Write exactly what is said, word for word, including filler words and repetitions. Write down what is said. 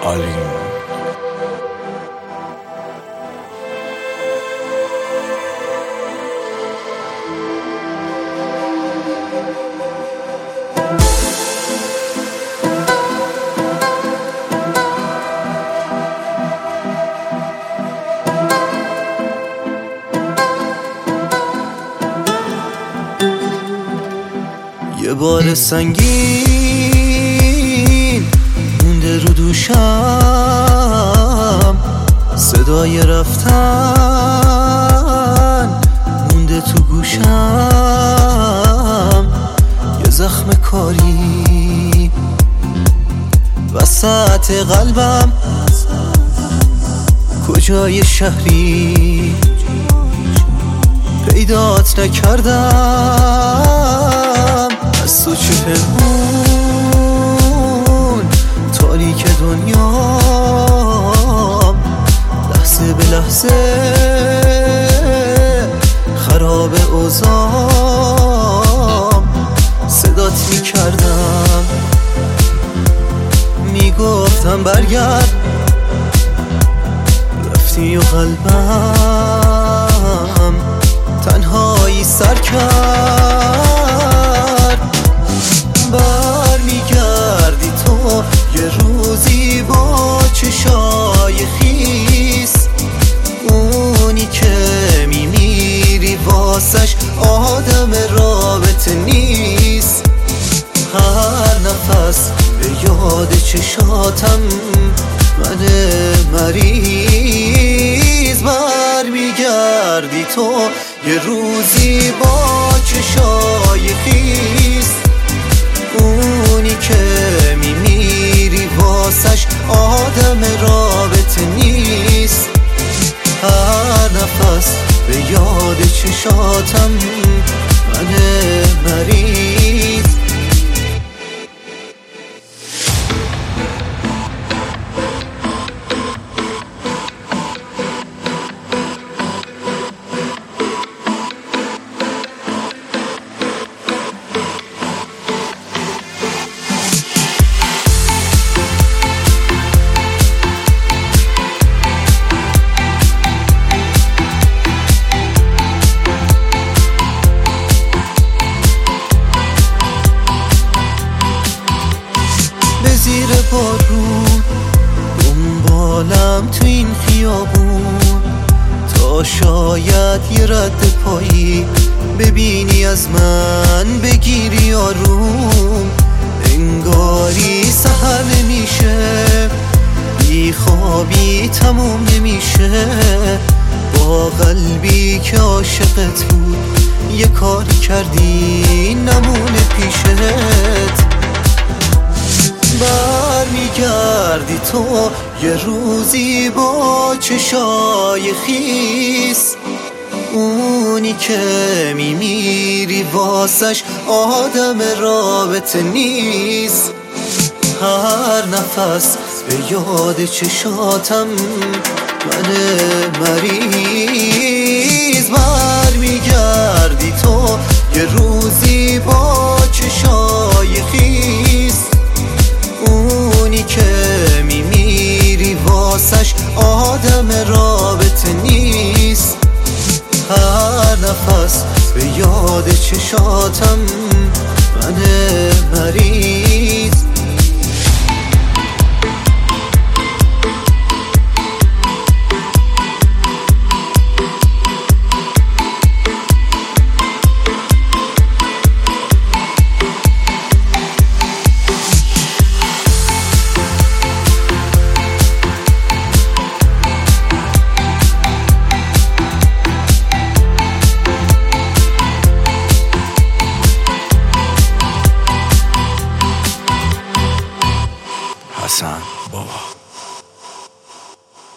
حالیم. یه بار سنگین مونده رو دوشم، صدای رفتن مونده تو گوشم، یه زخم کاری وسط قلبم، کجای شهری پیدات نکردم، از تو چه پنهون تاریک دنیام، لحظه به لحظه خراب اوضاعم، صدات میکردم میگفتم برگرد، رفتی و قلبم تنهایی سر کرد. بر میگردی تو یه روزی با چشای خیس، اونی که میمیری واسش آدم رابطه نیست، هر نفس به یاد چشاتم من مریض. بر میگردی تو یه روزی با چشای خیس، اونی که میمیری واسش آدم رابطه نیست، هر نفس به یاد چشاتم من مریض. زیر بارون دنبالم تو این خیابون، تا شاید یه رد پایی ببینی از من بگیری آروم، انگاری سحر نمیشه، بی خوابی تموم نمیشه، با قلبی که عاشقت بود یه کار کردی نمونه پیشت. بر میگردی تو یه روزی با چشای خیس، اونی که میمیری واسش آدم رابطه نیست، هر نفس به یاد چشاتم من مریض. بر میگردی تو یه روزی با چشای خیس، اونی که میمیری واسش آدم رابطه نیست، هر نفس به یاد چشاتم من مریض.